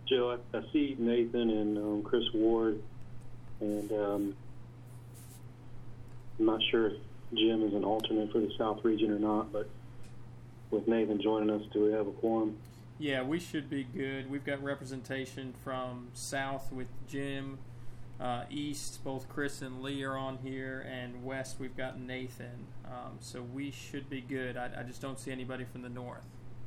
Joe, I see Nathan and Chris Ward, and I'm not sure if Jim is an alternate for the South region or not, but with Nathan joining us, do we have a quorum? Yeah, we should be good. We've got representation from South with Jim, East, both Chris and Lee are on here, and West we've got Nathan. So we should be good. I just don't see anybody from the North.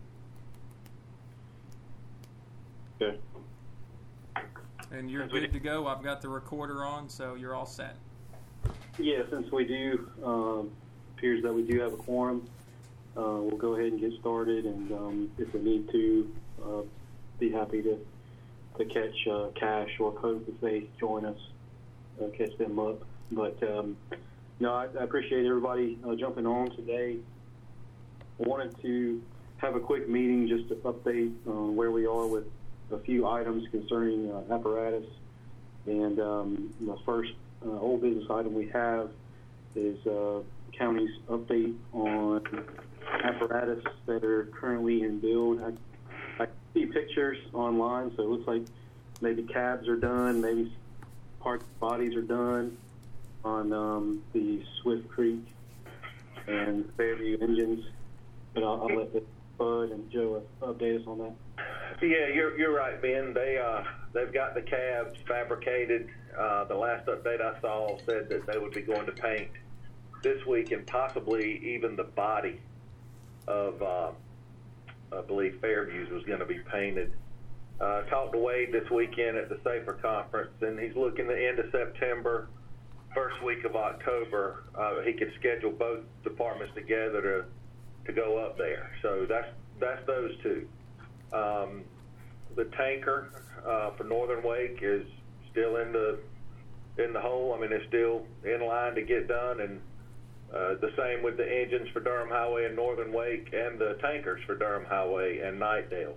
Okay. And you're good to go. I've got the recorder on, so you're all set. Yeah, since we do, appears that we do have a quorum, we'll go ahead and get started, and if we need to, be happy to catch Cash or Cope if they join us, catch them up. But no, I appreciate everybody jumping on today. I wanted to have a quick meeting just to update where we are with a few items concerning apparatus. And the first old business item we have is county's update on apparatus that are currently in build. I see pictures online, so it looks like maybe cabs are done, maybe parts bodies are done on the Swift Creek and Fairview engines. But I'll let Bud and Joe update us on that. Yeah, you're right, Ben. They've got the cabs fabricated. The last update I saw said that they would be going to paint this week, and possibly even the body of, I believe, Fairview's was going to be painted. Talked to Wade this weekend at the Safer Conference, and he's looking at the end of September, first week of October. He could schedule both departments together to go up there. So that's those two. The tanker for Northern Wake is still in the hole. I mean, it's still in line to get done, and the same with the engines for Durham Highway and Northern Wake, and the tankers for Durham Highway and Nightdale.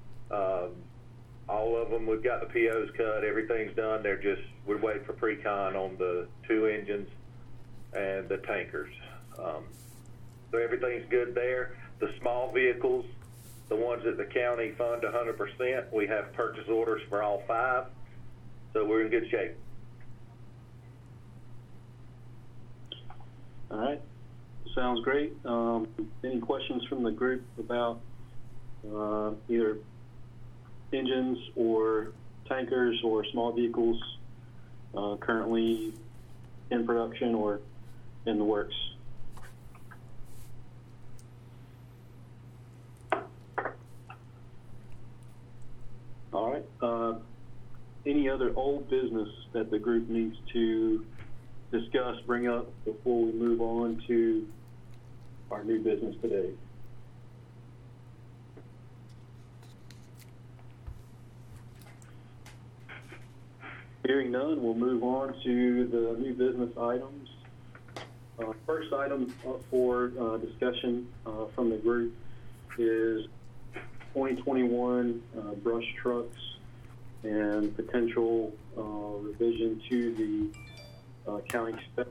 All of them, we've got the POs cut. Everything's done. We're waiting for pre-con on the two engines and the tankers. So everything's good there. The small vehicles, the ones that the county fund 100%, we have purchase orders for all 5. So we're in good shape. All right. Sounds great. Any questions from the group about either engines or tankers or small vehicles currently in production or in the works? All right. Any other old business that the group needs to discuss, bring up before we move on to our new business today? Hearing none, we'll move on to the new business items. First item up for discussion from the group is 2021 brush trucks and potential revision to the county spec.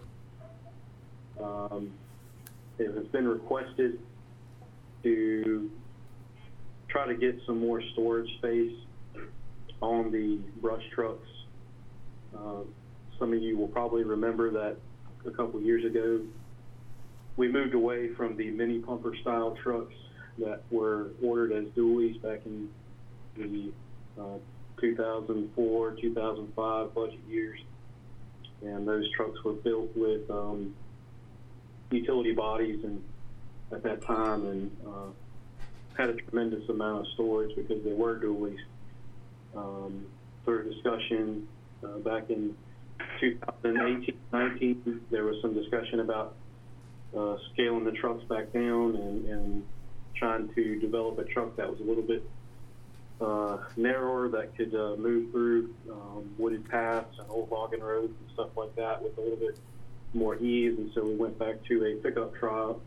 It has been requested to try to get some more storage space on the brush trucks. Some of you will probably remember that a couple years ago we moved away from the mini pumper style trucks that were ordered as dualies back in the 2004, 2005 budget years. And those trucks were built with utility bodies and at that time, and had a tremendous amount of storage because they were dualies. Through discussion back in 2018-19, there was some discussion about scaling the trucks back down and trying to develop a truck that was a little bit narrower, that could move through wooded paths and old logging roads and stuff like that with a little bit more ease. And so we went back to a pickup truck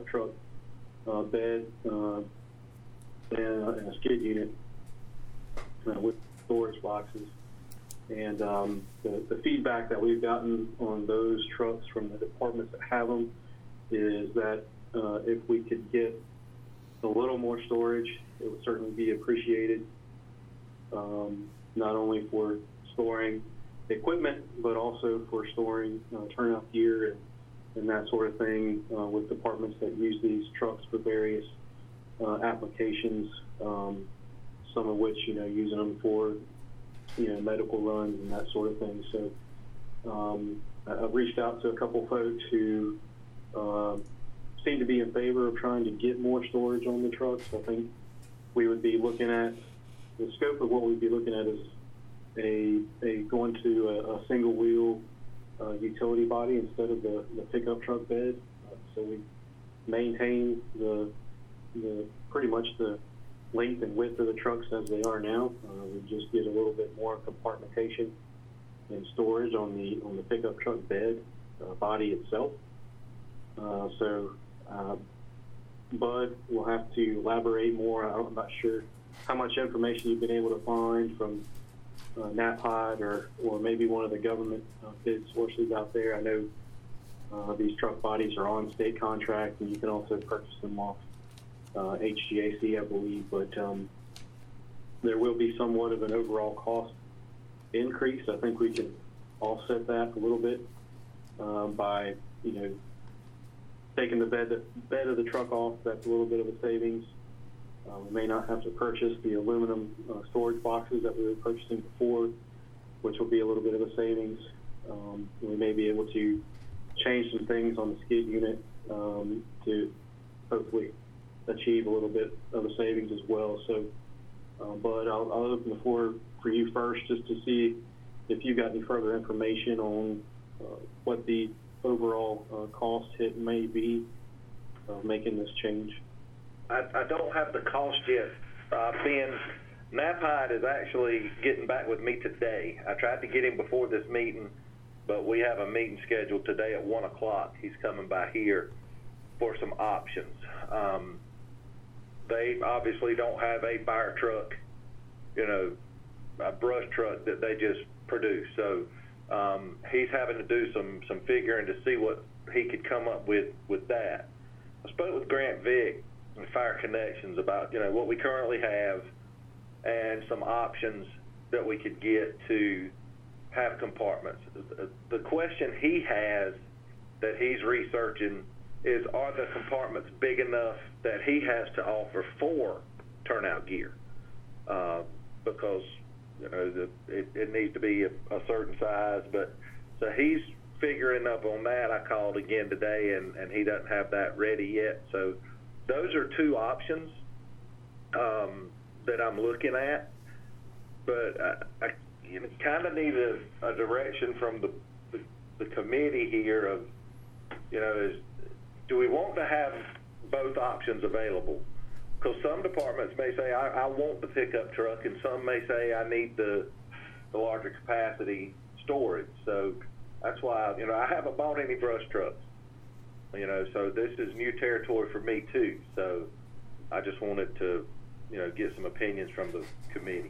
bed and a skid unit with storage boxes. And the feedback that we've gotten on those trucks from the departments that have them is that if we could get a little more storage, it would certainly be appreciated. not only for storing equipment, but also for storing turnout gear and that sort of thing with departments that use these trucks for various applications, some of which, using them for, medical runs and that sort of thing. So I've reached out to a couple folks who seem to be in favor of trying to get more storage on the trucks. I think we would be looking at, the scope of what we'd be looking at is going to a single wheel utility body instead of the pickup truck bed. So we maintain the pretty much the length and width of the trucks as they are now. We just get a little bit more compartmentation and storage on the pickup truck bed body itself. Bud will have to elaborate more. I'm not sure how much information you've been able to find from NAPHID or maybe one of the government bid sources out there. I know these truck bodies are on state contract, and you can also purchase them off HGAC, I believe. But there will be somewhat of an overall cost increase. I think we can offset that a little bit by taking the bed of the truck off. That's a little bit of a savings. We may not have to purchase the aluminum storage boxes that we were purchasing before, which will be a little bit of a savings. We may be able to change some things on the skid unit to hopefully achieve a little bit of a savings as well. So, Bud, I'll open the floor for you first just to see if you got any further information on what the overall cost hit may be of making this change. I don't have the cost yet. Ben, NAPHID is actually getting back with me today. I tried to get him before this meeting, but we have a meeting scheduled today at 1 o'clock. He's coming by here for some options. They obviously don't have a fire truck, a brush truck that they just produce. So he's having to do some figuring to see what he could come up with that. I spoke with Grant Vick and Fire Connections about what we currently have and some options that we could get to have compartments. The question he has that he's researching is, are the compartments big enough that he has to offer for turnout gear? Because it needs to be a certain size. But so he's figuring up on that. I called again today, and he doesn't have that ready yet. So those are two options that I'm looking at. But I kind of need a direction from the committee here of, do we want to have both options available? Because some departments may say, I want the pickup truck, and some may say, I need the larger capacity storage. So that's why, I haven't bought any brush trucks. So this is new territory for me too. So I just wanted to, get some opinions from the committee.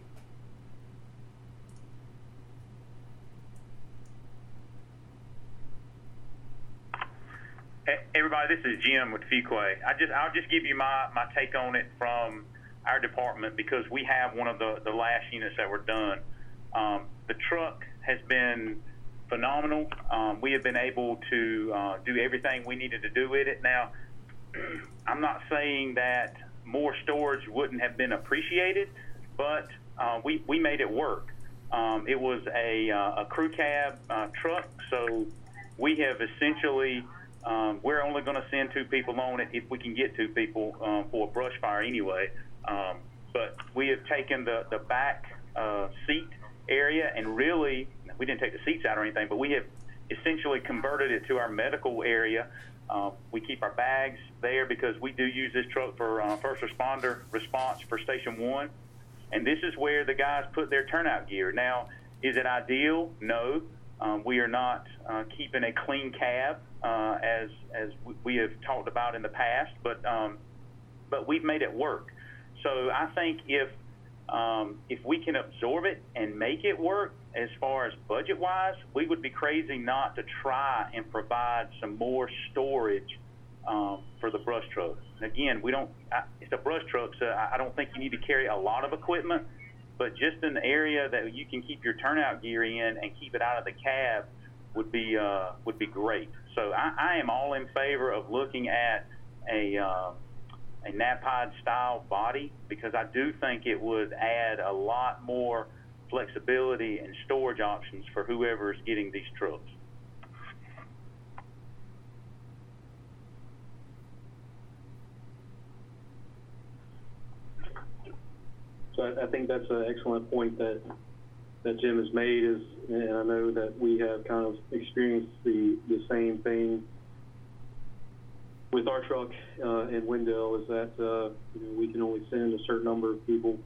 Hey, everybody, this is Jim with Fuquay. I'll just give you my take on it from our department, because we have one of the last units that were done. The truck has been phenomenal. We have been able to do everything we needed to do with it. Now, I'm not saying that more storage wouldn't have been appreciated, but we made it work. It was a crew cab truck, so we have essentially, we're only going to send 2 people on it if we can get 2 people for a brush fire anyway. But we have taken the back seat area, and really, we didn't take the seats out or anything, but we have essentially converted it to our medical area. We keep our bags there because we do use this truck for first responder response for Station 1. And this is where the guys put their turnout gear. Now, is it ideal? No. We are not keeping a clean cab as we have talked about in the past, but we've made it work. So I think if we can absorb it and make it work as far as budget-wise, we would be crazy not to try and provide some more storage for the brush trucks. Again, it's a brush truck, so I don't think you need to carry a lot of equipment, but just an area that you can keep your turnout gear in and keep it out of the cab would be great. So I am all in favor of looking at a Knapheide style body, because I do think it would add a lot more flexibility and storage options for whoever is getting these trucks. So I think that's an excellent point that Jim has made, and I know that we have kind of experienced the same thing with our truck in Wendell, is that we can only send a certain number of people.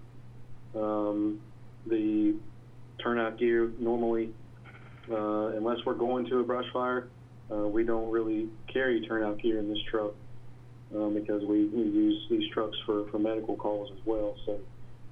The turnout gear normally, unless we're going to a brush fire, we don't really carry turnout gear in this truck because we use these trucks for medical calls as well. So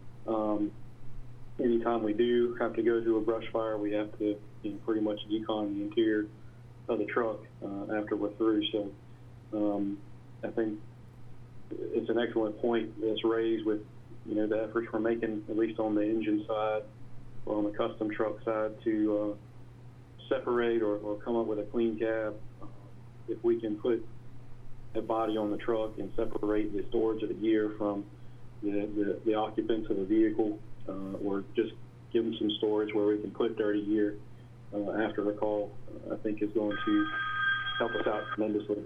anytime we do have to go to a brush fire, we have to pretty much decon the interior of the truck after we're through. So I think it's an excellent point that's raised with the efforts we're making, at least on the engine side or on the custom truck side, to separate or come up with a clean cab. If we can put a body on the truck and separate the storage of the gear from the occupants of the vehicle, or just give them some storage where we can put dirty gear after the call, I think is going to help us out tremendously.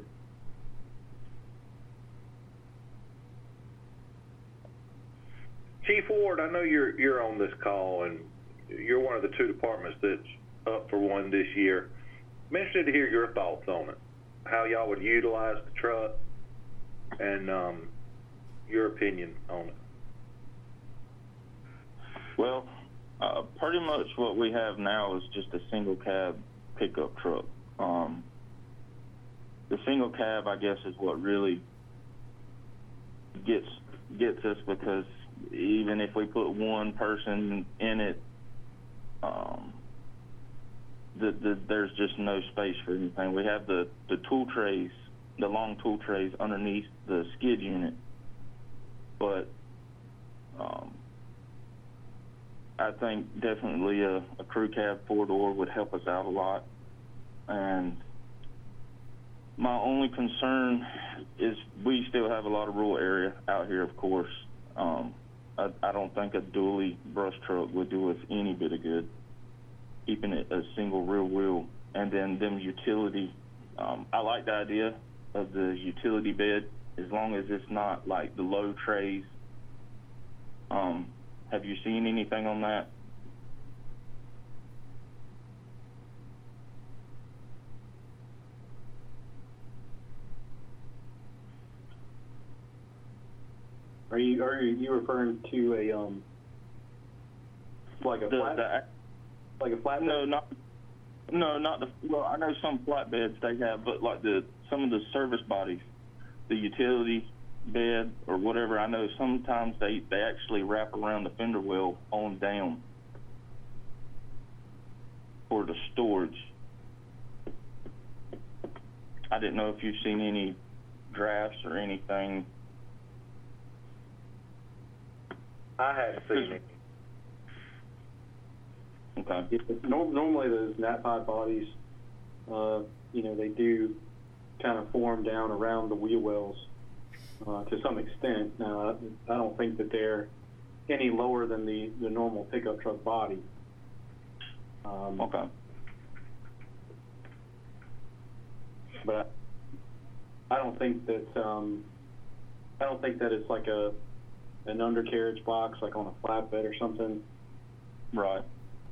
Chief Ward, I know you're on this call, and you're one of the two departments that's up for one this year. I'm interested to hear your thoughts on it, how y'all would utilize the truck, and your opinion on it. Well, pretty much what we have now is just a single cab pickup truck. The single cab, I guess, is what really gets us, because even if we put one person in it, there's just no space for anything. We have the tool trays, the long tool trays underneath the skid unit, but I think definitely a crew cab 4-door would help us out a lot. And my only concern is we still have a lot of rural area out here, of course. I don't think a dually brush truck would do us any bit of good, keeping it a single rear wheel. And then them utility, I like the idea of the utility bed, as long as it's not like the low trays. Have you seen anything on that? Are you referring to a like a flat, like a flatbed? No, not the. Well, I know some flatbeds they have, but like some of the service bodies, the utility bed or whatever. I know sometimes they actually wrap around the fender well on down for the storage. I didn't know if you've seen any drafts or anything. I haven't seen it. Okay. Normally those Knapheide bodies, they do kind of form down around the wheel wells to some extent. Now, I don't think that they're any lower than the normal pickup truck body. Okay. But I don't think that it's like an undercarriage box like on a flatbed or something. Right.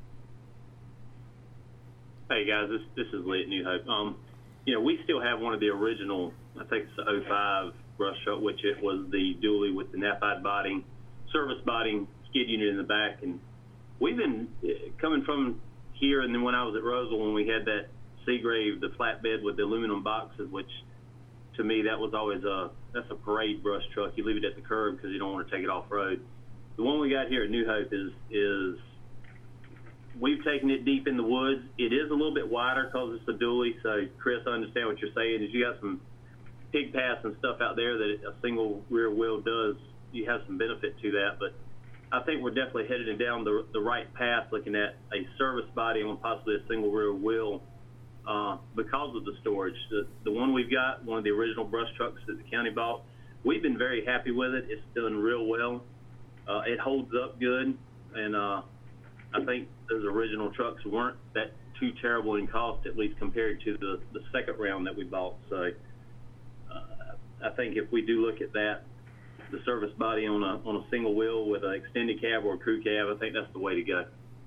Hey guys, this is Lee at New Hope. We still have one of the original, I think it's the 05 brush truck, which it was the dually with the Knapheide body, service body, skid unit in the back. And we've been coming from here, and then when I was at Roseville, when we had that Seagrave, the flatbed with the aluminum boxes, which to me that was always that's a parade brush truck. You leave it at the curb because you don't want to take it off road. The one we got here at New Hope is we've taken it deep in the woods. It is a little bit wider because it's a dually. So Chris, I understand what you're saying. Is you got some pig paths and stuff out there that a single rear wheel does. You have some benefit to that, but I think we're definitely headed down the right path, looking at a service body on possibly a single rear wheel because of the storage. The one we've got, one of the original brush trucks that the county bought, we've been very happy with it. It's done real well. It holds up good, and I think those original trucks weren't that too terrible in cost, at least compared to the second round that we bought. So I think if we do look at that, the service body on a single wheel with an extended cab or a crew cab, I think that's the way to go.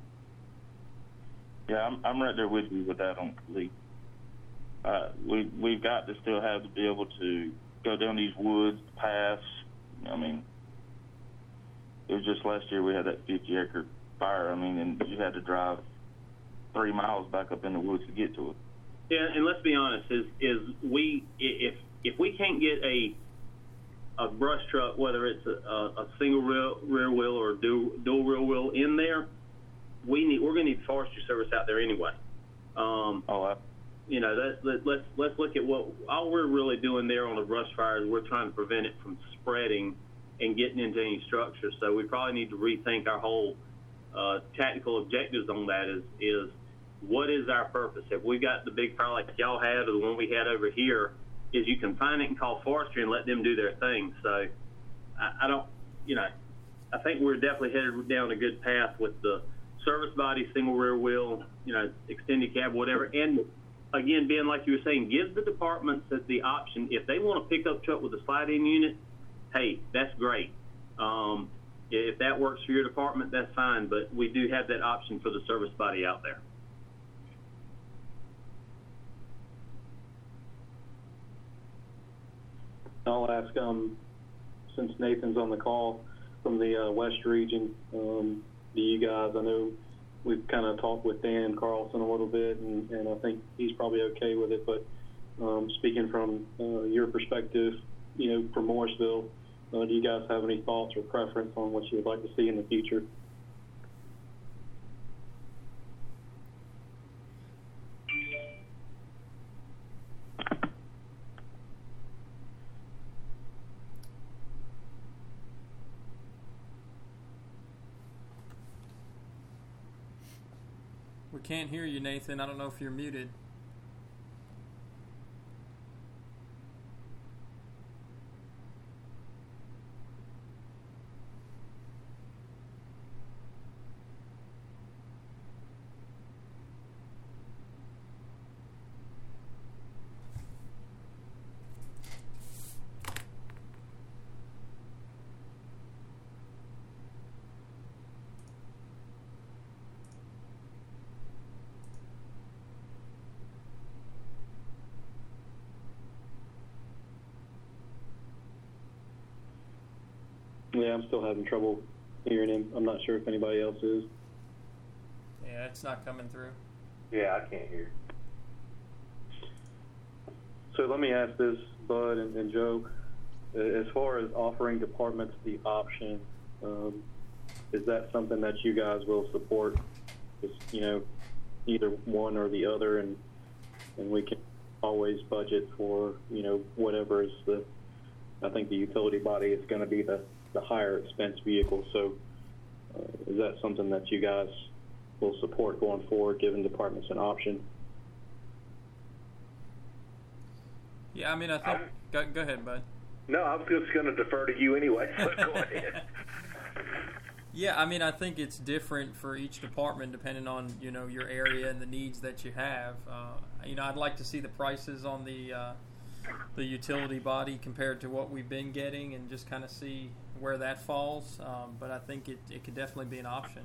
Yeah, I'm right there with you with that on Lee. We've got to still have to be able to go down these woods, pass. I mean, it was just last year we had that 50-acre fire. I mean, and you had to drive 3 miles back up in the woods to get to it. Yeah, and let's be honest, if we can't get a brush truck, whether it's a single rear wheel or dual rear wheel in there, we're going to need forestry service out there anyway. You know, let's look at what all we're really doing there on the brush fire is we're trying to prevent it from spreading and getting into any structure. So we probably need to rethink our whole tactical objectives on that. Is what is our purpose? If we got the big fire like y'all had or the one we had over here, is you can find it and call forestry and let them do their thing. So I don't, you know, I think we're definitely headed down a good path with the service body, single rear wheel, you know, extended cab, whatever. And again, Ben, like you were saying, give the departments the option. If they want a pickup truck with a slide-in unit, hey, that's great. If that works for your department, that's fine. But we do have that option for the service body out there. I'll ask, since Nathan's on the call from the West region, do you guys, I know we've kind of talked with Dan Carlson a little bit, and I think he's probably okay with it, but speaking from your perspective, you know, for Morrisville, do you guys have any thoughts or preference on what you would like to see in the future? We can't hear you, Nathan. I don't know if you're muted. Yeah, I'm still having trouble hearing him. I'm not sure if anybody else is. Yeah, it's not coming through. Yeah, I can't hear. So let me ask this, Bud and Joe. As far as offering departments the option, is that something that you guys will support? Just, you know, either one or the other, and we can always budget for, you know, whatever is I think the utility body is going to be the higher expense vehicle. So is that something that you guys will support going forward, giving departments an option? Yeah, I mean, I think... Go ahead, Bud. No, I was just going to defer to you anyway, so go ahead. Yeah, I mean, I think it's different for each department depending on, you know, your area and the needs that you have. You know, I'd like to see the prices on the utility body compared to what we've been getting and just kind of see where that falls. But I think it could definitely be an option.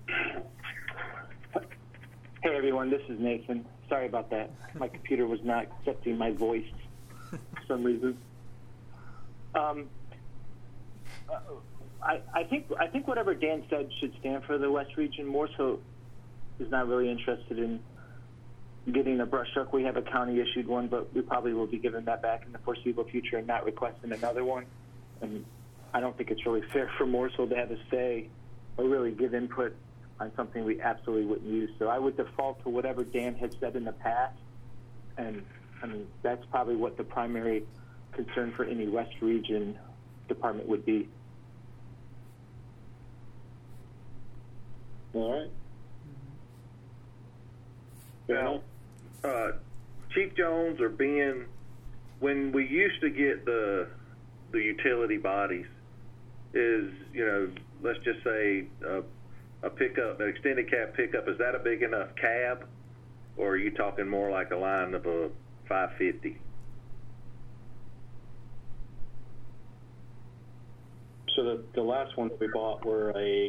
Hey, everyone, this is Nathan. Sorry about that. My computer was not accepting my voice for some reason. I think whatever Dan said should stand for the West region. More so is not really interested in getting a brush truck. We have a county-issued one, but we probably will be giving that back in the foreseeable future and not requesting another one. And I don't think it's really fair for Mooresville to have a say or really give input on something we absolutely wouldn't use. So I would default to whatever Dan had said in the past, and I mean that's probably what the primary concern for any West region department would be. I'm good to go. Hey, everyone, this is Nathan. Sorry about that. My computer was not accepting my voice for some reason. I think whatever Dan said should stand for the West region. More so is not really interested in getting a brush truck. We have a county-issued one, but we probably will be giving that back in the foreseeable future and not requesting another one. And I don't think it's really fair for Mooresville to have a say or really give input on something we absolutely wouldn't use. So I would default to whatever Dan had said in the past, and I mean that's probably what the primary concern for any West region department would be. All right. Now, Chief Jones or Ben, when we used to get the utility bodies, is, let's just say a pickup, an extended cab pickup, is that a big enough cab, or are you talking more like a line of a 550? So the last one that we bought were a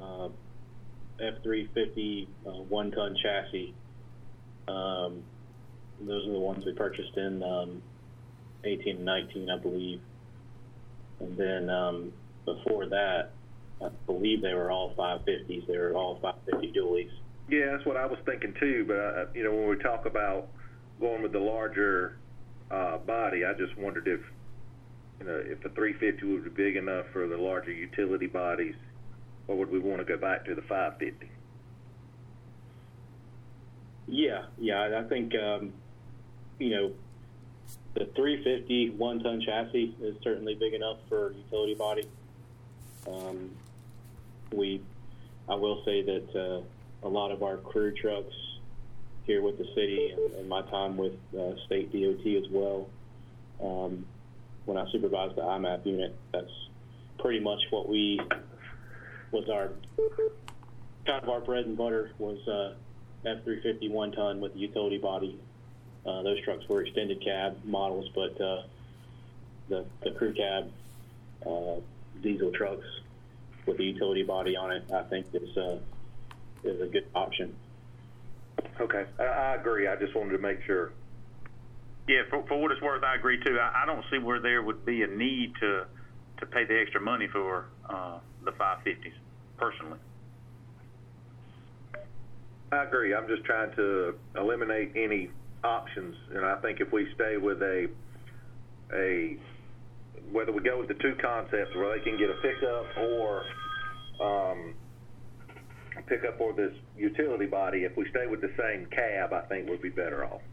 F-350 one-ton chassis. Those are the ones we purchased in 18 and 19, I believe. And then before that, I believe they were all 550s. They were all 550 dualies. Yeah, that's what I was thinking too. But when we talk about going with the larger body, I just wondered if the 350 would be big enough for the larger utility bodies, or would we want to go back to the 550? Yeah, I think the 350 one-ton chassis is certainly big enough for a utility body. I will say that a lot of our crew trucks here with the city and my time with state DOT as well, when I supervised the IMAP unit, that's pretty much what was our kind of our bread and butter was F-350 one-ton with the utility body. Those trucks were extended cab models, but the crew cab diesel trucks with the utility body on it, I think is a good option. Okay, I agree. I just wanted to make sure. Yeah, for what it's worth, I agree too. I don't see where there would be a need to pay the extra money for the 550s, personally. I agree. I'm just trying to eliminate any options, and I think if we stay with a whether we go with the two concepts where they can get a pickup or this utility body, if we stay with the same cab, I think we'll be better off.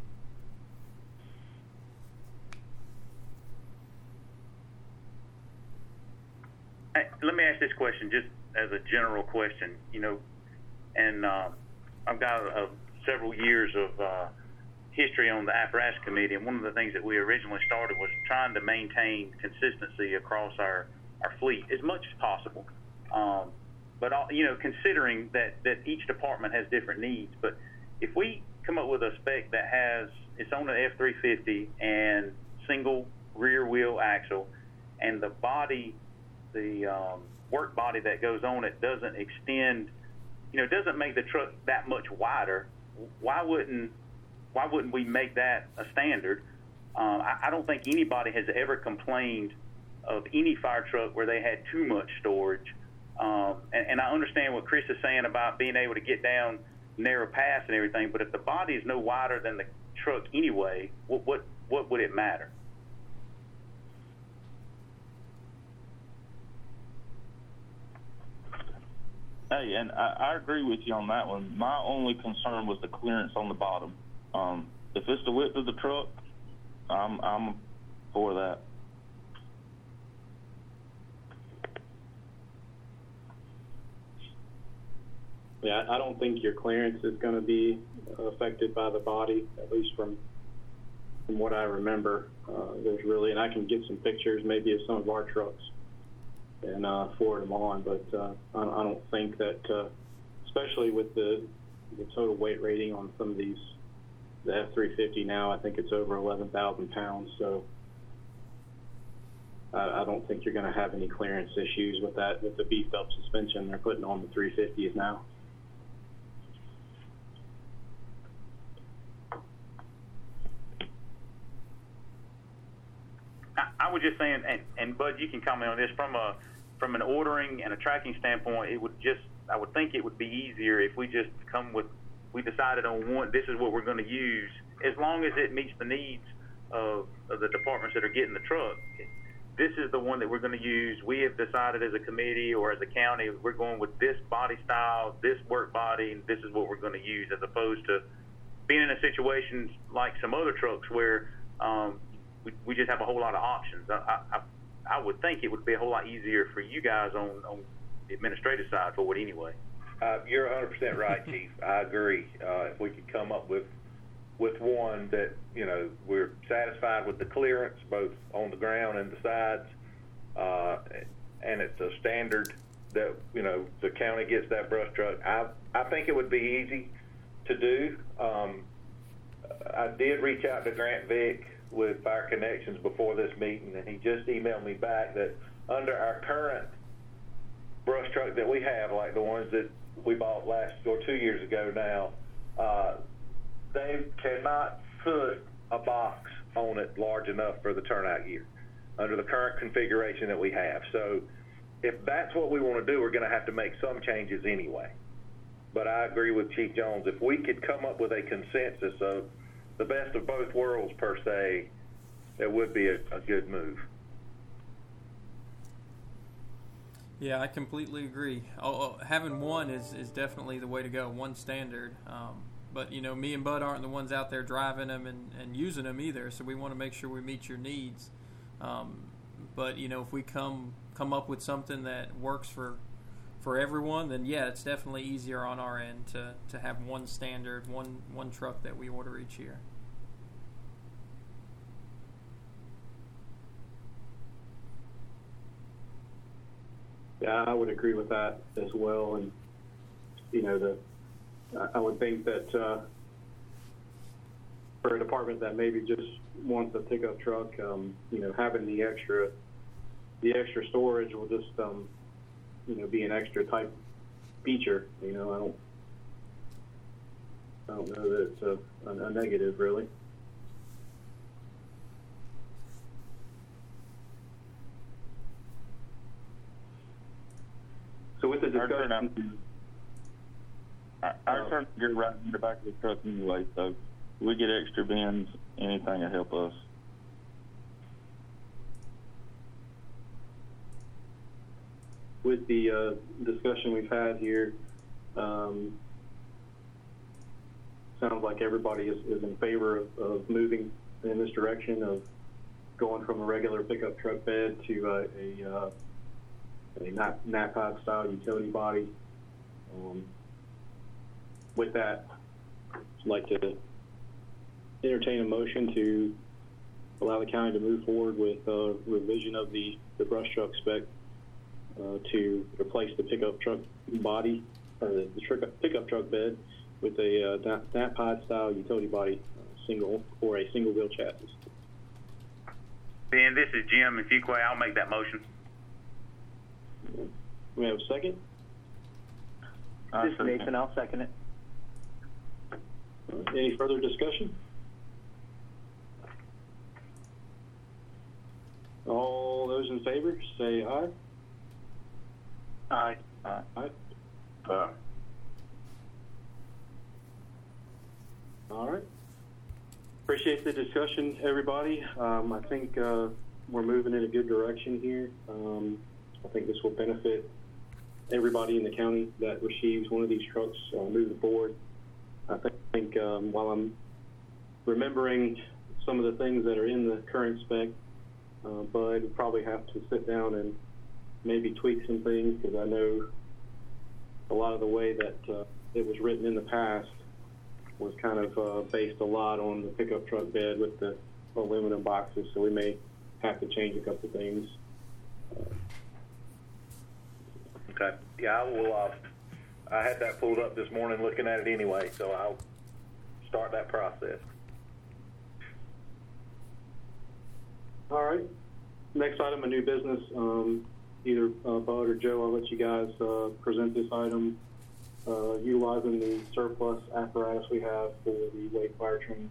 Hey, let me ask this question, just as a general question, and I've got several years of history on the apparatus committee, and one of the things that we originally started was trying to maintain consistency across our fleet as much as possible. But considering that each department has different needs, but if we come up with a spec that has it's on an F-350 and single rear wheel axle, and the body, the work body that goes on it doesn't extend, doesn't make the truck that much wider, why wouldn't we make that a standard? I don't think anybody has ever complained of any fire truck where they had too much storage. And I understand what Chris is saying about being able to get down narrow paths and everything, but if the body is no wider than the truck anyway, what would it matter? Hey, and I agree with you on that one. My only concern was the clearance on the bottom. If it's the width of the truck, I'm for that. Yeah, I don't think your clearance is going to be affected by the body, at least from what I remember. There's really, and I can get some pictures maybe of some of our trucks and forward them on, but I don't think that, especially with the total weight rating on some of these, the F-350 now, I think it's over 11,000 pounds, so I don't think you're going to have any clearance issues with that, with the beefed up suspension they're putting on the 350s now. I was just saying, and Bud, you can comment on this from an ordering and a tracking standpoint. I would think it would be easier if we just we decided on one. This is what we're going to use, as long as it meets the needs of the departments that are getting the truck. This is the one that we're going to use. We have decided as a committee or as a county, we're going with this body style, this work body, and this is what we're going to use, as opposed to being in a situation like some other trucks where we just have a whole lot of options. I would think it would be a whole lot easier for you guys on the administrative side for it anyway. You're 100% right, Chief. I agree. If we could come up with one that, we're satisfied with the clearance, both on the ground and the sides, and it's a standard that, the county gets that brush truck, I think it would be easy to do. I did reach out to Grant Vick with Fire Connections before this meeting, and he just emailed me back that under our current brush truck that we have, like the ones that we bought 2 years ago now, they cannot put a box on it large enough for the turnout gear under the current configuration that we have. So if that's what we want to do, we're going to have to make some changes anyway. But I agree with Chief Jones. If we could come up with a consensus of the best of both worlds, per se, it would be a good move. Yeah, I completely agree. Having one is definitely the way to go, one standard. But, me and Bud aren't the ones out there driving them and using them either, so we want to make sure we meet your needs. But, if we come up with something that works for everyone, then, yeah, it's definitely easier on our end to have one standard, one truck that we order each year. Yeah, I would agree with that as well. And, I would think that for a department that maybe just wants a pickup truck, having the extra storage will just, be an extra type feature. I don't know that it's a negative, really. So with the discussion, our turn to get right in the back of the truck anyway, so we get extra bins, anything to help us. with the discussion we've had here, sounds like everybody is in favor of moving in this direction of going from a regular pickup truck bed to a NAPOD style utility body. With that, I'd like to entertain a motion to allow the county to move forward with revision of the brush truck spec to replace the pickup truck body, or the pickup truck bed, with a NAPOD style utility body, single wheel chassis. Ben, this is Jim and Fuquay. I'll make that motion. We have a second? This is Nathan. I'll second it. Any further discussion? All those in favor, say aye. Aye. Aye. Aye. All right. Appreciate the discussion, everybody. I think we're moving in a good direction here. I think this will benefit everybody in the county that receives one of these trucks moving forward. I think while I'm remembering some of the things that are in the current spec, Bud would probably have to sit down and maybe tweak some things, because I know a lot of the way that it was written in the past was kind of based a lot on the pickup truck bed with the aluminum boxes, so we may have to change a couple things. Okay. Yeah, I will. I had that pulled up this morning looking at it anyway, so I'll start that process. All right. Next item, a new business. Either Bud or Joe, I'll let you guys present this item utilizing the surplus apparatus we have for the Wake Fire Training.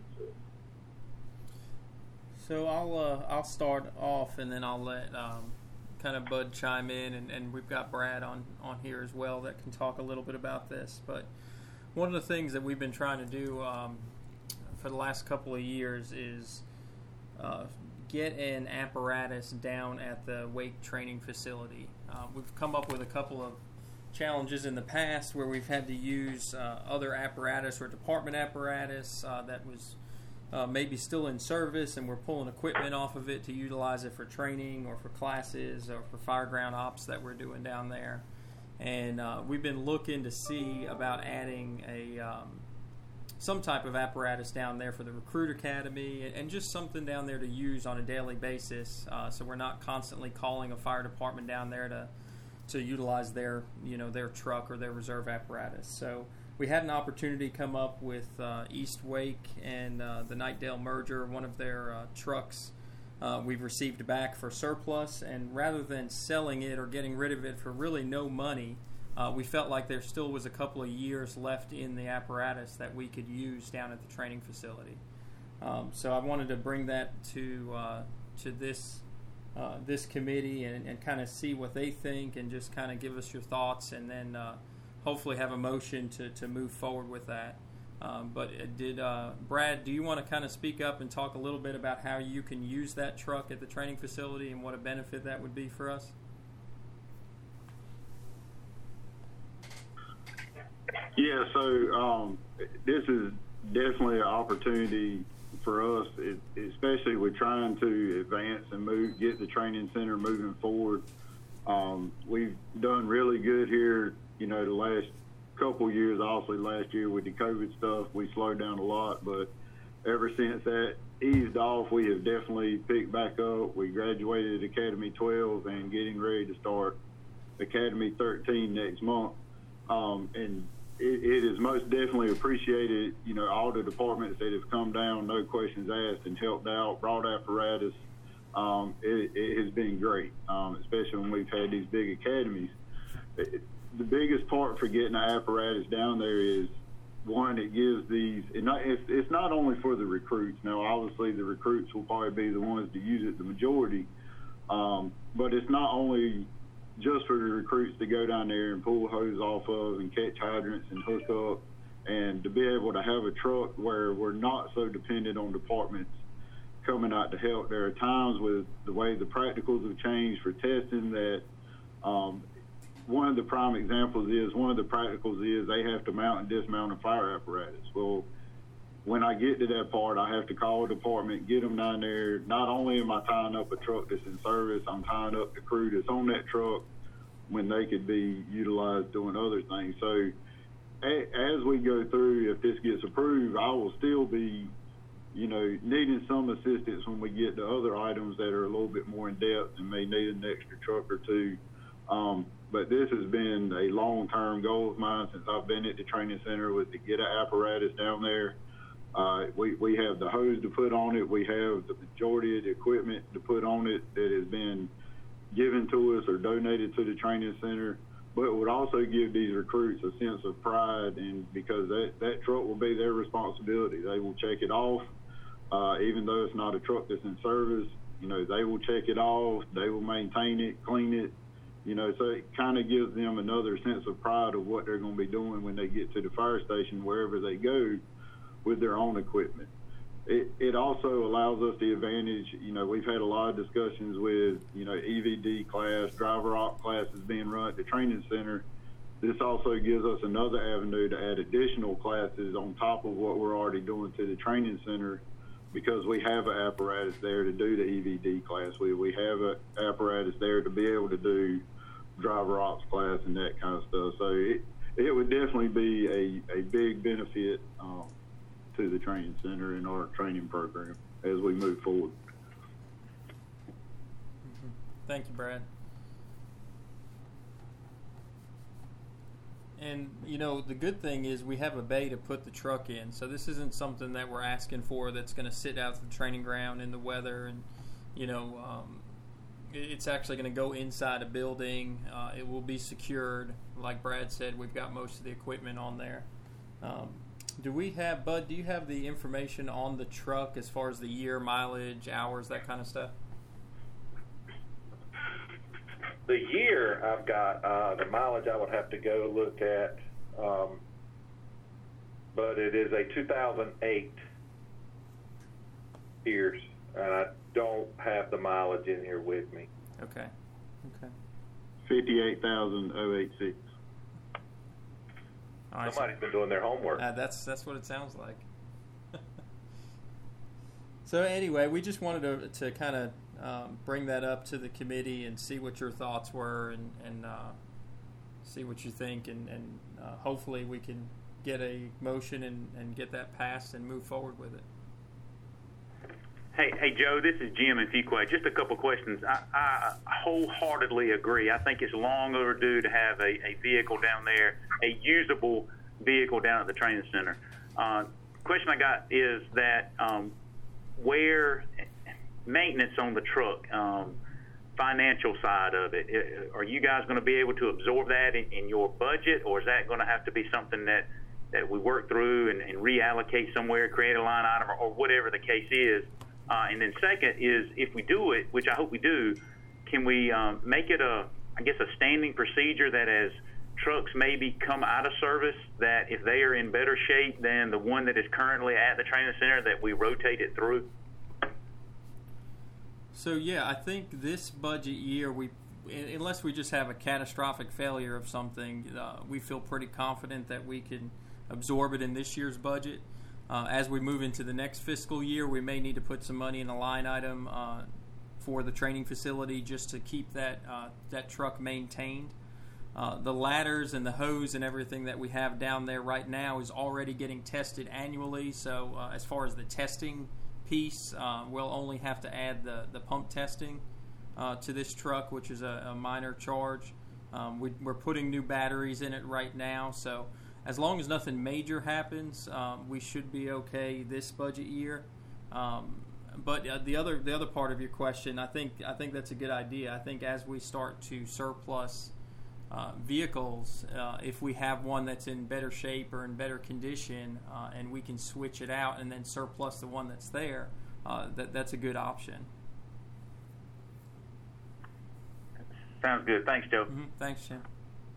So I'll start off, and then I'll let kind of Bud chime in, and we've got Brad on here as well that can talk a little bit about this. But one of the things that we've been trying to do for the last couple of years is get an apparatus down at the Wake training facility. We've come up with a couple of challenges in the past where we've had to use other apparatus or department apparatus that was maybe still in service, and we're pulling equipment off of it to utilize it for training or for classes or for fireground ops that we're doing down there. and we've been looking to see about adding some type of apparatus down there for the Recruit Academy, and just something down there to use on a daily basis, so we're not constantly calling a fire department down there to utilize their truck or their reserve apparatus. So we had an opportunity come up with East Wake and the Knightdale merger. One of their trucks we've received back for surplus, and rather than selling it or getting rid of it for really no money, we felt like there still was a couple of years left in the apparatus that we could use down at the training facility. So I wanted to bring that to this committee and kind of see what they think, and just kind of give us your thoughts, and then hopefully have a motion to move forward with that. But Brad, do you want to kind of speak up and talk a little bit about how you can use that truck at the training facility and what a benefit that would be for us? Yeah, so this is definitely an opportunity for us, especially with trying to advance and get the training center moving forward. We've done really good here, the last couple years. Obviously last year with the COVID stuff, we slowed down a lot, but ever since that eased off, we have definitely picked back up. We graduated Academy 12 and getting ready to start Academy 13 next month. And it is most definitely appreciated, all the departments that have come down, no questions asked, and helped out, brought apparatus. It has been great, especially when we've had these big academies. The biggest part for getting the apparatus down there is, one, it gives these, it's not only for the recruits. Now, obviously, the recruits will probably be the ones to use it the majority, but it's not only just for the recruits to go down there and pull hose off of and catch hydrants and hook up, and to be able to have a truck where we're not so dependent on departments coming out to help. There are times with the way the practicals have changed for testing that one of the prime examples is, one of the practicals is they have to mount and dismount a fire apparatus. Well, when I get to that part, I have to call a department, get them down there. Not only am I tying up a truck that's in service, I'm tying up the crew that's on that truck when they could be utilized doing other things. So as we go through, if this gets approved, I will still be, needing some assistance when we get to other items that are a little bit more in depth and may need an extra truck or two. But this has been a long-term goal of mine since I've been at the training center, was to get an apparatus down there. We have the hose to put on it. We have the majority of the equipment to put on it that has been given to us or donated to the training center. But it would also give these recruits a sense of pride, and because that truck will be their responsibility. They will check it off, even though it's not a truck that's in service. They will check it off. They will maintain it, clean it. So it kind of gives them another sense of pride of what they're going to be doing when they get to the fire station, wherever they go, with their own equipment. It also allows us the advantage, we've had a lot of discussions with, EVD class, driver op classes being run at the training center. This also gives us another avenue to add additional classes on top of what we're already doing to the training center, because we have an apparatus there to do the EVD class. We have an apparatus there to be able to do driver ops class and that kind of stuff. So it would definitely be a big benefit to the training center and our training program as we move forward. Thank you, Brad. And, the good thing is we have a bay to put the truck in. So this isn't something that we're asking for that's going to sit out at the training ground in the weather. And, it's actually going to go inside a building. It will be secured. Like Brad said, we've got most of the equipment on there. Bud, do you have the information on the truck as far as the year, mileage, hours, that kind of stuff? The year I've got, the mileage I would have to go look at, but it is a 2008 Pierce, and I don't have the mileage in here with me. Okay. 58,086. Right, somebody's been doing their homework. That's what it sounds like. So anyway, we just wanted to kind of bring that up to the committee and see what your thoughts were, and see what you think, and hopefully we can get a motion and get that passed and move forward with it. Hey, Joe, this is Jim in Fuquay. Just a couple questions. I wholeheartedly agree. I think it's long overdue to have a vehicle down there, a usable vehicle down at the training center. Question I got is that where maintenance on the truck, financial side of it, are you guys going to be able to absorb that in your budget, or is that going to have to be something that we work through and reallocate somewhere, create a line item, or whatever the case is? And then second is, if we do it, which I hope we do, can we make it a standing procedure that as trucks maybe come out of service, that if they are in better shape than the one that is currently at the training center, that we rotate it through? So yeah, I think this budget year, unless we just have a catastrophic failure of something, we feel pretty confident that we can absorb it in this year's budget. As we move into the next fiscal year, we may need to put some money in a line item for the training facility just to keep that truck maintained. The ladders and the hose and everything that we have down there right now is already getting tested annually. So as far as the testing piece, we'll only have to add the pump testing to this truck, which is a minor charge. We're putting new batteries in it right now, so as long as nothing major happens, we should be okay this budget year. But the other part of your question, I think that's a good idea. I think as we start to surplus vehicles, if we have one that's in better shape or in better condition, and we can switch it out and then surplus the one that's there, that's a good option. Sounds good. Thanks, Joe. Mm-hmm. Thanks, Jim.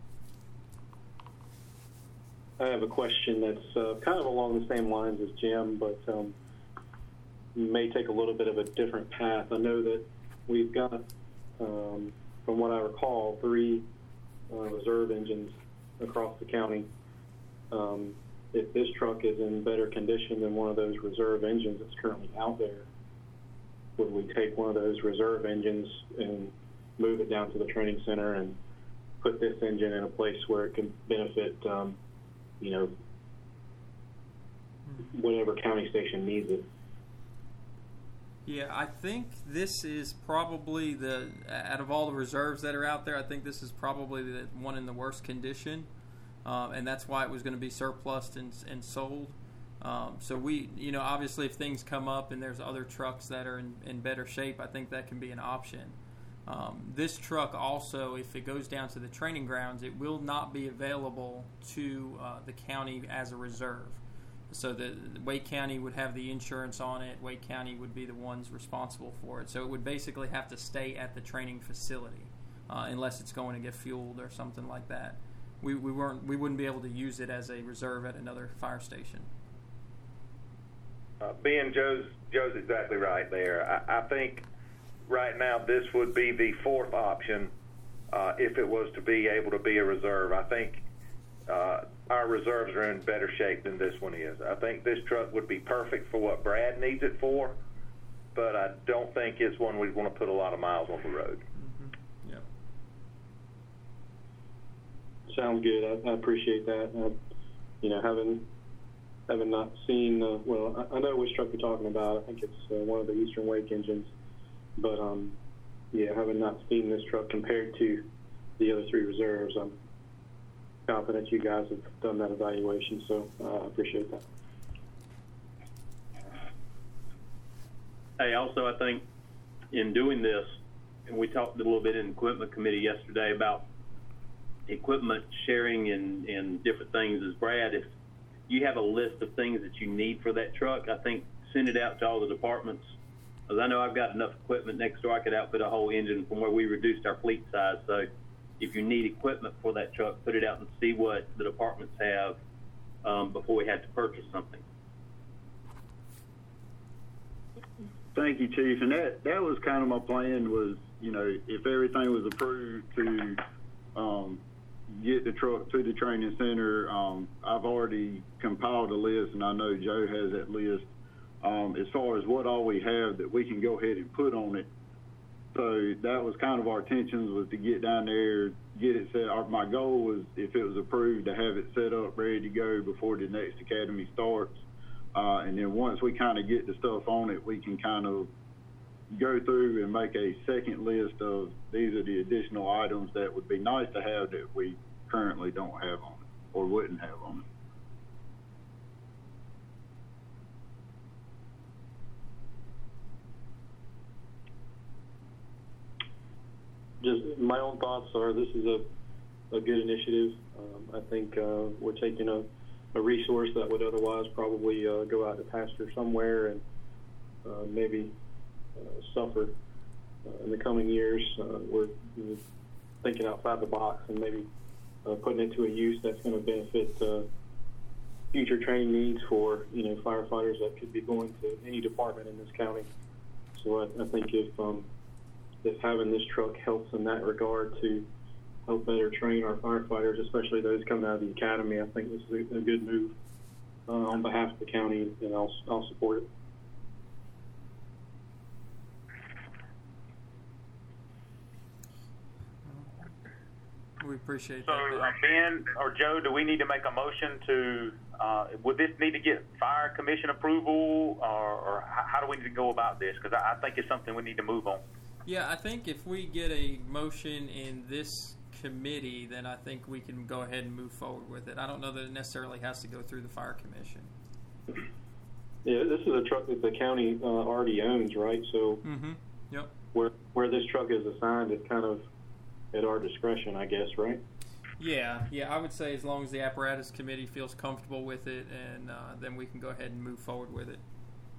I have a question that's kind of along the same lines as Jim, but may take a little bit of a different path. I know that we've got, from what I recall, 3 reserve engines across the county. If this truck is in better condition than one of those reserve engines that's currently out there, would we take one of those reserve engines and move it down to the training center and put this engine in a place where it can benefit whatever county station needs it? Yeah, I think this is probably out of all the reserves that are out there, I think this is probably the one in the worst condition, and that's why it was going to be surplused and sold. So we, obviously if things come up and there's other trucks that are in better shape, I think that can be an option. This truck also, if it goes down to the training grounds, it will not be available to the county as a reserve. So the Wake County would have the insurance on it. Wake County would be the ones responsible for it. So it would basically have to stay at the training facility unless it's going to get fueled or something like that. We wouldn't be able to use it as a reserve at another fire station. Ben, Joe's exactly right there. I think right now this would be the 4th option if it was to be able to be a reserve. I think our reserves are in better shape than this one is. I think this truck would be perfect for what Brad needs it for, but I don't think it's one we'd want to put a lot of miles on the road. Mm-hmm. Yeah. Sounds good. I appreciate that. Having not seen, I know which truck you're talking about. I think it's one of the Eastern Wake engines. But, having not seen this truck compared to the other 3 reserves, I'm confident you guys have done that evaluation, so I appreciate that. Hey, also, I think in doing this, and we talked a little bit in equipment committee yesterday about equipment sharing and different things, as Brad, if you have a list of things that you need for that truck, I think send it out to all the departments. Because I know I've got enough equipment next door, I could outfit a whole engine from where we reduced our fleet size. So if you need equipment for that truck, put it out and see what the departments have before we have to purchase something. Thank you, Chief. And that was kind of my plan was, if everything was approved to get the truck to the training center, I've already compiled a list, and I know Joe has that list. As far as what all we have that we can go ahead and put on it, So that was kind of our intentions, was to get down there, get it set. My goal was, if it was approved, to have it set up, ready to go before the next academy starts. And then once we kind of get the stuff on it, we can kind of go through and make a second list of these are the additional items that would be nice to have that we currently don't have on it or wouldn't have on it. Just my own thoughts are, this is a good initiative. I think we're taking a resource that would otherwise probably go out to pasture somewhere and maybe suffer in the coming years. We're thinking outside the box and maybe putting it to a use that's going to benefit future training needs for firefighters that could be going to any department in this county. So I think if having this truck helps in that regard to help better train our firefighters, especially those coming out of the academy, I think this is a good move on behalf of the county, and I'll support it. We appreciate So, that. Ben or Joe, do we need to make a motion to, would this need to get fire commission approval, or how do we need to go about this? Because I think it's something we need to move on. Yeah, I think if we get a motion in this committee, then I think we can go ahead and move forward with it. I don't know that it necessarily has to go through the fire commission. Yeah, this is a truck that the county already owns, right? So Yep. where this truck is assigned is kind of at our discretion, I guess, right? Yeah, I would say as long as the apparatus committee feels comfortable with it, and then we can go ahead and move forward with it.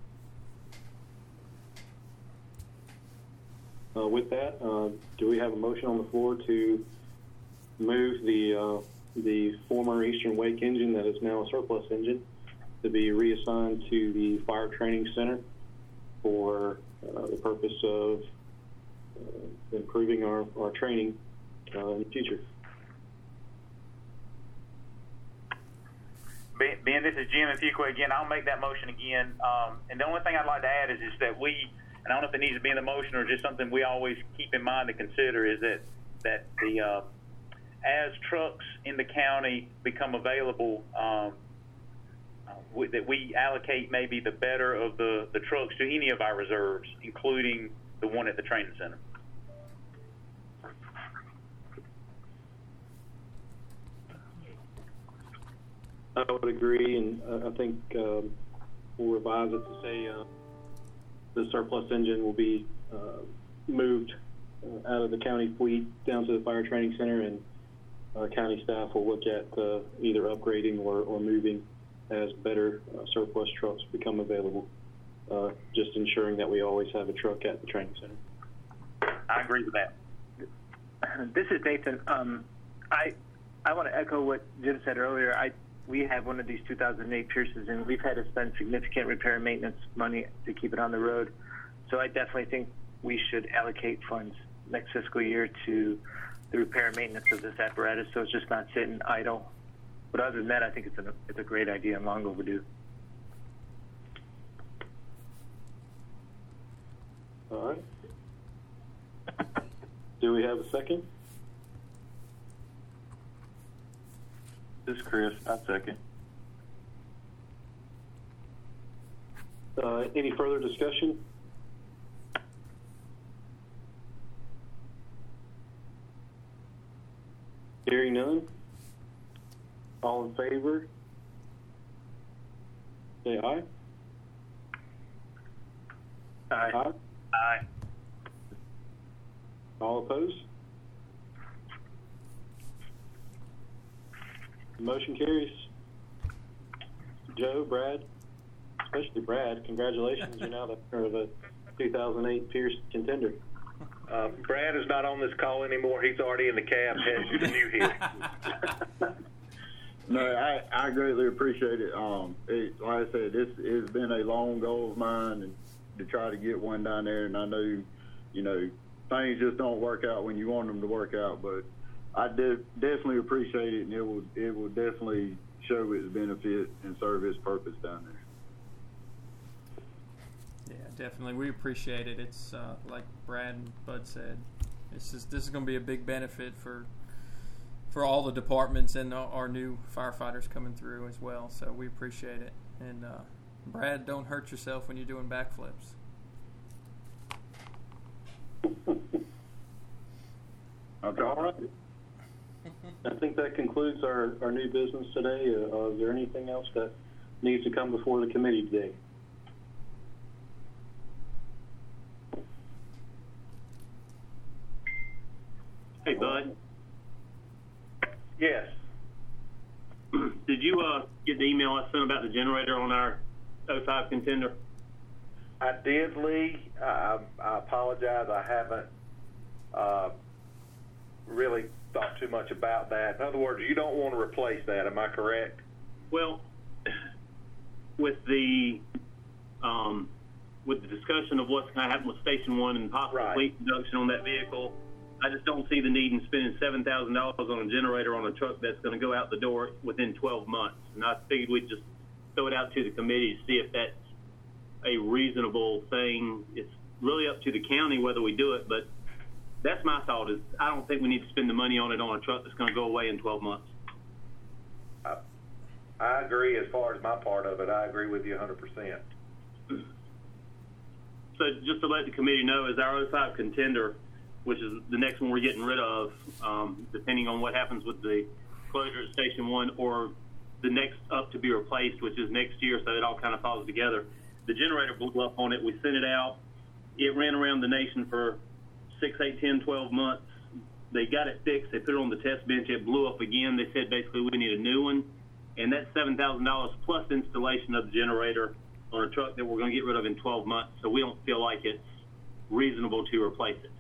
With that, do we have a motion on the floor to move the former Eastern Wake engine that is now a surplus engine to be reassigned to the Fire Training Center for the purpose of improving our training in the future? Ben, this is Jim and Fuqua again. I'll make that motion again. And the only thing I'd like to add is that we, and I don't know if it needs to be in the motion or just something we always keep in mind to consider, is that the as trucks in the county become available, that we allocate maybe the better of the trucks to any of our reserves, including the one at the training center. I would agree, and I think we'll revise it to say the surplus engine will be moved out of the county fleet down to the Fire Training Center, and county staff will look at either upgrading or moving as better surplus trucks become available, just ensuring that we always have a truck at the training center. I agree with that. This is Nathan. I want to echo what Jim said earlier. We have one of these 2008 Pierces, and we've had to spend significant repair and maintenance money to keep it on the road. So I definitely think we should allocate funds next fiscal year to the repair and maintenance of this apparatus, so it's just not sitting idle. But other than that, I think it's a great idea and long overdue. All right. Do we have a second? This is Chris. I second. Any further discussion? Hearing none. All in favor? Say aye. Aye. Aye. Aye. All opposed? Motion carries. Joe, Brad, especially Brad, congratulations. You're now the 2008 Pierce contender. Brad is not on this call anymore. He's already in the cab heading to the new hill. No, I greatly appreciate it. Like I said, this has been a long goal of mine, and to try to get one down there. And I know, things just don't work out when you want them to work out. But I definitely appreciate it, and it will definitely show its benefit and serve its purpose down there. Yeah, definitely. We appreciate it. It's like Brad and Bud said, this is going to be a big benefit for all the departments and our new firefighters coming through as well. So we appreciate it. And Brad, don't hurt yourself when you're doing backflips. Okay. All right. I think that concludes our new business today. Is there anything else that needs to come before the committee today? Hey, Bud. Yes. Did you get the email I sent about the generator on our 05 Contender? I did, Lee. I apologize. I haven't really thought too much about that. In other words, you don't want to replace that. Am I correct? Well, with the discussion of what's going to happen with Station 1 and possible Right. fleet reduction on that vehicle, I just don't see the need in spending $7,000 on a generator on a truck that's going to go out the door within 12 months. And I figured we'd just throw it out to the committee to see if that's a reasonable thing. It's really up to the county whether we do it, but that's my thought. Is I don't think we need to spend the money on it on a truck that's going to go away in 12 months. I agree. As far as my part of it, I agree with you 100%. So just to let the committee know, is our 05 Contender, which is the next one we're getting rid of, depending on what happens with the closure at Station 1 or the next up to be replaced, which is next year, so it all kind of falls together. The generator blew up on it. We sent it out. It ran around the nation for 6, 8, 10, 12 months. They got it fixed. They put it on the test bench. It blew up again. They said basically we need a new one. And that's $7,000 plus installation of the generator on a truck that we're going to get rid of in 12 months. So we don't feel like it's reasonable to replace it.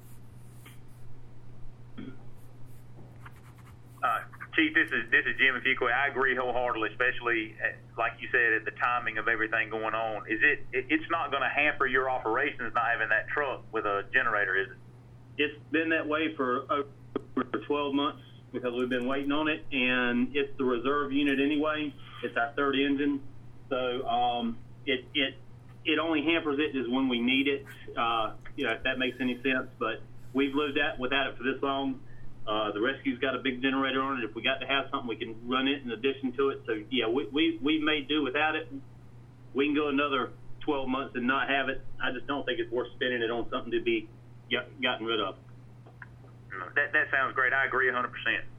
Chief, this is Jim Fuqua. I agree wholeheartedly, especially like you said at the timing of everything going on. It's not going to hamper your operations not having that truck with a generator, is it? It's been that way for over 12 months because we've been waiting on it, and it's the reserve unit anyway. It's our third engine, so it only hampers it is when we need it. If that makes any sense. But we've lived without it for this long. The rescue's got a big generator on it. If we got to have something, we can run it in addition to it. So yeah, we may do without it. We can go another 12 months and not have it. I just don't think it's worth spending it on something to be gotten rid of. That sounds great. I agree 100%.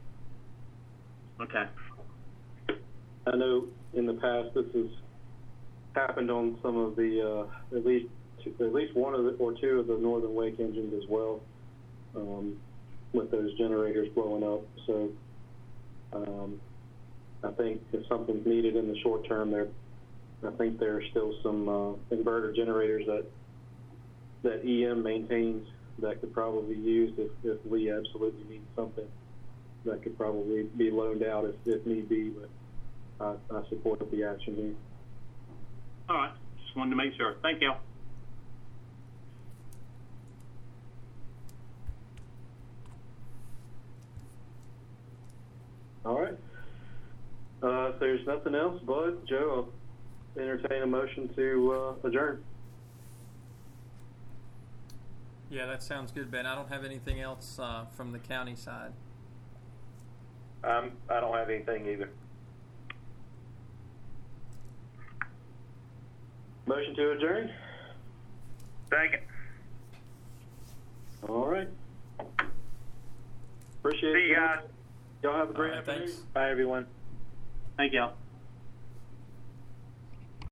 Okay. I know in the past this has happened on some of the at least one of the or two of the Northern Wake engines as well, with those generators blowing up. So I think if something's needed in the short term, I think there are still some inverter generators that EM maintains that could probably be used if we absolutely need something. That could probably be loaned out if need be, but I support the action here. All right. Just wanted to make sure. Thank you. All right. If there's nothing else, Bud, Joe, I'll entertain a motion to adjourn. Yeah, that sounds good, Ben. I don't have anything else from the county side. I don't have anything either. Motion to adjourn? Second. All right. Appreciate it. See you guys. Y'all have a great All right, afternoon. thanks. Bye, everyone. Thank y'all.